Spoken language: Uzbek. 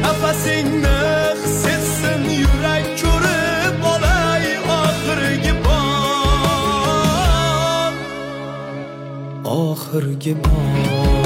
nafasingni his etsin yurak ko'rib olay oxirgi bor, oxirgi bor.